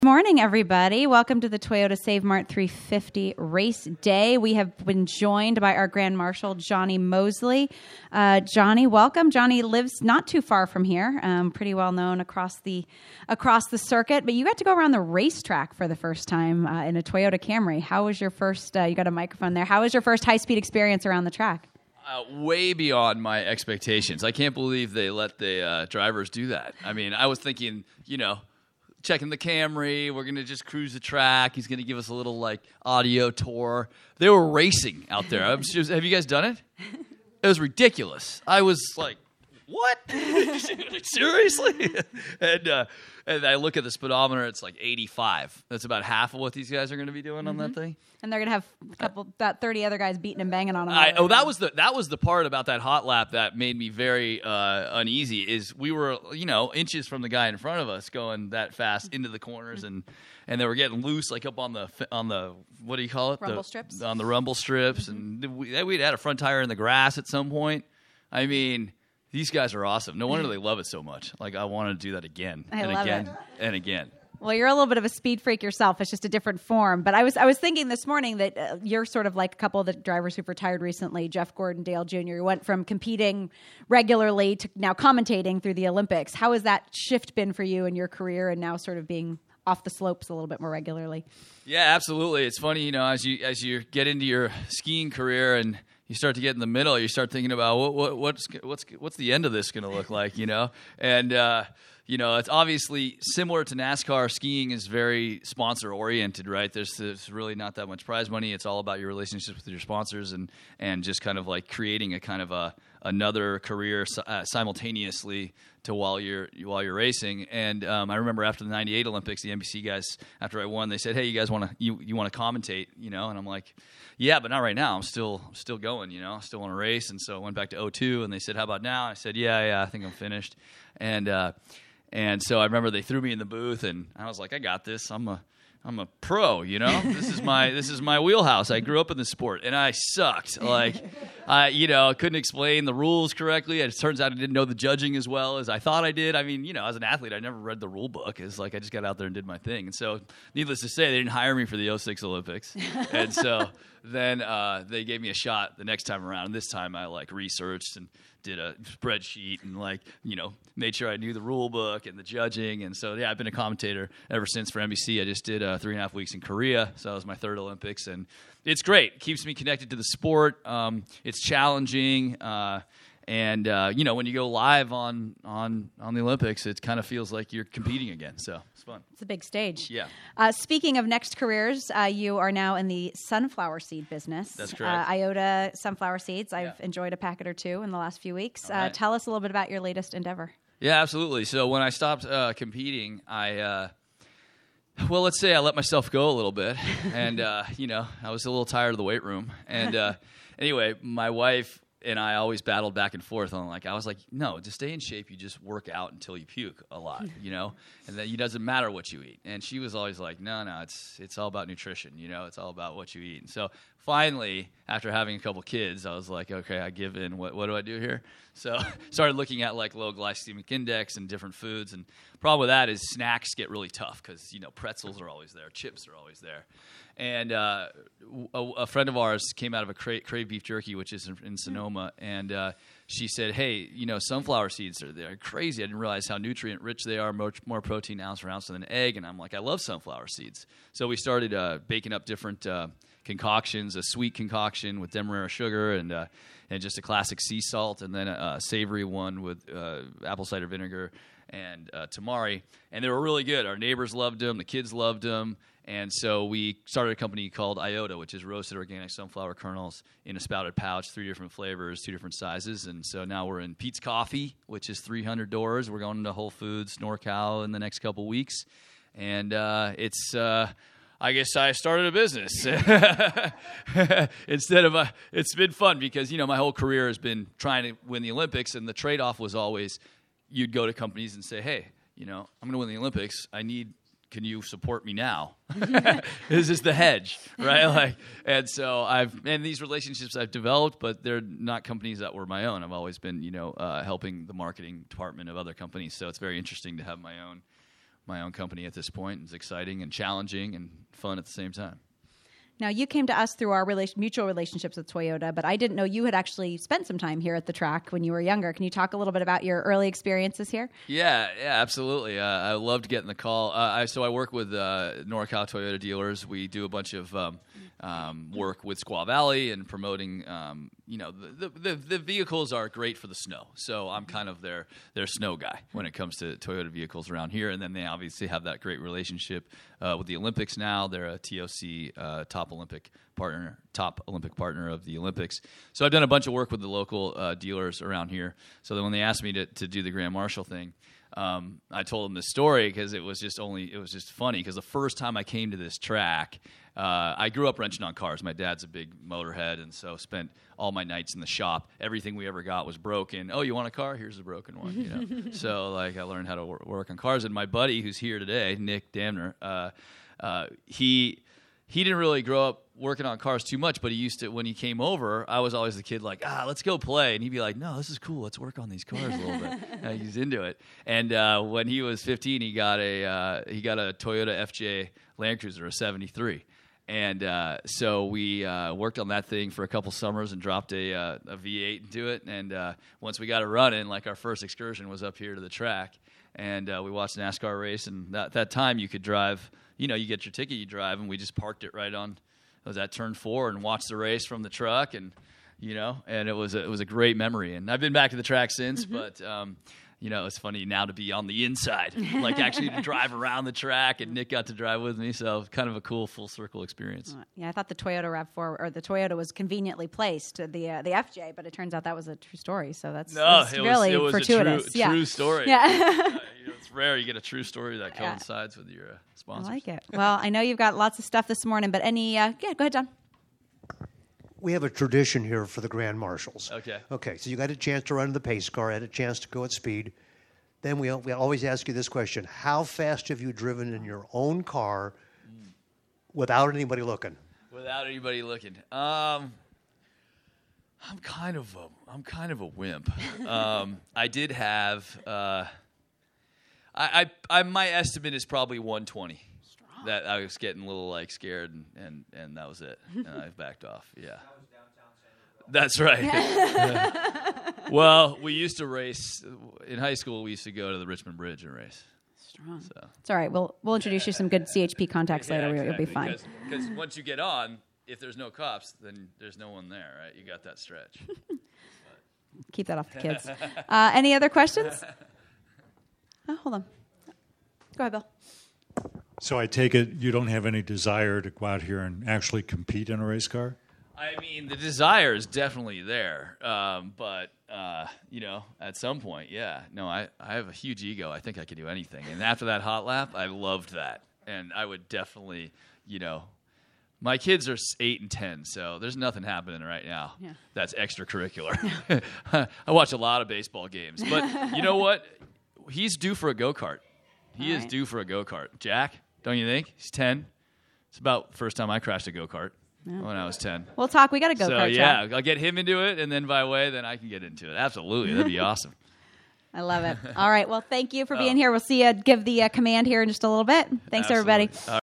Morning, everybody. Welcome to the Toyota Save Mart 350 race day. We have been joined by our Grand Marshal, Johnny Mosley. Johnny, welcome. Johnny lives not too far from here, pretty well known across the circuit, but you got to go around the racetrack for the first time in a Toyota Camry. How was your first, you got a microphone there, how was your first high-speed experience around the track? Way beyond my expectations. I can't believe they let the drivers do that. I mean, I was thinking, checking the Camry. We're going to just cruise the track. He's going to give us a little, audio tour. They were racing out there. Have you guys done it? It was ridiculous. I was like, what? Seriously? And I look at the speedometer. It's like 85. That's about half of what these guys are going to be doing on that thing. And they're going to have about 30 other guys beating and banging on them. That was the part about that hot lap that made me very uneasy. Is we were inches from the guy in front of us going that fast into the corners, and they were getting loose up on the what do you call it? Rumble strips. On the rumble strips, and we'd had a front tire in the grass at some point. I mean, these guys are awesome. No wonder they love it so much. I want to do that again and again and again. Well, you're a little bit of a speed freak yourself. It's just a different form. But I was thinking this morning that you're sort of like a couple of the drivers who've retired recently, Jeff Gordon, Dale Jr., who went from competing regularly to now commentating through the Olympics. How has that shift been for you in your career and now sort of being off the slopes a little bit more regularly? Yeah, absolutely. It's funny, as you get into your skiing career and you start to get in the middle, you start thinking about what's the end of this going to look like, and it's obviously similar to NASCAR. Skiing is very sponsor oriented, right? There's really not that much prize money. It's all about your relationships with your sponsors and just kind of like creating a kind of another career simultaneously to while you're racing. And I remember after the '98 Olympics, the NBC guys, after I won, they said, "Hey, you guys want to commentate?" And I'm like, "Yeah, but not right now. I'm still going. I still want to race." And so I went back to '02, and they said, "How about now?" I said, "Yeah, I think I'm finished." And so I remember they threw me in the booth, and I was like, "I got this. I'm a pro, This is my wheelhouse. I grew up in the sport, and I sucked. I couldn't explain the rules correctly. It turns out I didn't know the judging as well as I thought I did. I mean, as an athlete, I never read the rule book. It's like I just got out there and did my thing. And so, needless to say, they didn't hire me for the '06 Olympics. And so then they gave me a shot the next time around. And this time I researched and did a spreadsheet and made sure I knew the rule book and the judging. And so, yeah, I've been a commentator ever since for NBC. I just did 3.5 weeks in Korea. So that was my third Olympics. And it's great. It keeps me connected to the sport. It's challenging. And when you go live on the Olympics, it kind of feels like you're competing again. So it's fun. It's a big stage. Yeah. Speaking of next careers, you are now in the sunflower seed business. That's correct. Iota sunflower seeds. I've enjoyed a packet or two in the last few weeks. Right. Tell us a little bit about your latest endeavor. Yeah, absolutely. So when I stopped competing, let's say I let myself go a little bit. And, I was a little tired of the weight room. And anyway, my wife and I always battled back and forth on I was like, no, just stay in shape. You just work out until you puke a lot, and then it doesn't matter what you eat. And she was always like, no, it's all about nutrition. It's all about what you eat. And so finally, after having a couple kids, I was like, okay, I give in. What do I do here? So started looking at low glycemic index and different foods. And the problem with that is snacks get really tough because, pretzels are always there. Chips are always there. And a friend of ours came out of a Crave Beef Jerky, which is in Sonoma, and she said, hey, sunflower seeds they're crazy. I didn't realize how nutrient rich they are, much more protein ounce for ounce than an egg. And I'm like, I love sunflower seeds. So we started baking up different concoctions, a sweet concoction with demerara sugar and just a classic sea salt, and then a savory one with apple cider vinegar and tamari. And they were really good. Our neighbors loved them. The kids loved them. And so we started a company called Iota, which is roasted organic sunflower kernels in a spouted pouch, 3 different flavors, 2 different sizes. And so now we're in Pete's Coffee, which is 300 doors. We're going to Whole Foods, NorCal in the next couple weeks. And I guess I started a business instead of it's been fun because, my whole career has been trying to win the Olympics. And the trade-off was always you'd go to companies and say, hey, I'm going to win the Olympics. Can you support me now? This is the hedge, right? And so and these relationships I've developed, but they're not companies that were my own. I've always been, helping the marketing department of other companies. So it's very interesting to have my own my own company at this point. It's exciting and challenging and fun at the same time. Now, you came to us through our mutual relationships with Toyota, but I didn't know you had actually spent some time here at the track when you were younger. Can you talk a little bit about your early experiences here? Yeah, absolutely. I loved getting the call. So I work with NorCal Toyota dealers. We do a bunch of work with Squaw Valley and promoting. The vehicles are great for the snow, so I'm kind of their snow guy when it comes to Toyota vehicles around here. And then they obviously have that great relationship with the Olympics now. They're a TOC top Olympic partner of the Olympics. So I've done a bunch of work with the local dealers around here. So then when they asked me to do the Grand Marshal thing, I told them this story because it was just funny because the first time I came to this track, I grew up wrenching on cars. My dad's a big motorhead, and so spent all my nights in the shop. Everything we ever got was broken. Oh, you want a car? Here's a broken one. So I learned how to work on cars. And my buddy, who's here today, Nick Damner, he didn't really grow up working on cars too much, but he used to, when he came over, I was always the kid like, let's go play. And he'd be like, no, this is cool. Let's work on these cars a little bit. He's into it. And when he was 15, he got a Toyota FJ Land Cruiser, a 73. And so we worked on that thing for a couple summers and dropped a V8 into it. And once we got it running, like our first excursion was up here to the track. And we watched an NASCAR race. And that time you could drive, you get your ticket, you drive. And we just parked it right on, it was at turn 4 and watched the race from the truck. And, and it was a great memory. And I've been back to the track since, but it's funny now to be on the inside, like actually to drive around the track, and Nick got to drive with me, so kind of a cool full circle experience. Yeah, I thought the Toyota RAV4 or the Toyota was conveniently placed to the FJ, but it turns out that was a true story. So that's really fortuitous. A true story. Yeah. It's rare you get a true story that coincides with your sponsors. I like it. Well, I know you've got lots of stuff this morning, but any? Go ahead, John. We have a tradition here for the Grand Marshals. Okay. So you got a chance to run in the pace car, had a chance to go at speed. Then we always ask you this question: how fast have you driven in your own car without anybody looking? Without anybody looking, I'm kind of a wimp. I did have. My estimate is probably 120. That I was getting a little scared and that was it. And I backed off. Yeah. That's right. Well, we used to race in high school. We used to go to the Richmond Bridge and race. Strong. So. It's all right. We'll introduce you some good CHP contacts later. Exactly. You'll be fine. Because once you get on, if there's no cops, then there's no one there, right? You got that stretch. Keep that off the kids. Any other questions? Hold on. Go ahead, Bill. So I take it you don't have any desire to go out here and actually compete in a race car? I mean, the desire is definitely there, but at some point, yeah. No, I have a huge ego. I think I could do anything. And after that hot lap, I loved that, and I would definitely, my kids are 8 and 10, so there's nothing happening right now that's extracurricular. I watch a lot of baseball games, but you know what? He's due for a go-kart. He is due for a go-kart. Jack, don't you think? He's 10. It's about the first time I crashed a go-kart when I was 10. We'll talk. We got a go-kart. So, yeah, I'll get him into it, and then by the way, then I can get into it. Absolutely. That'd be awesome. I love it. All right. Well, thank you for being here. We'll see you give the command here in just a little bit. Thanks, everybody.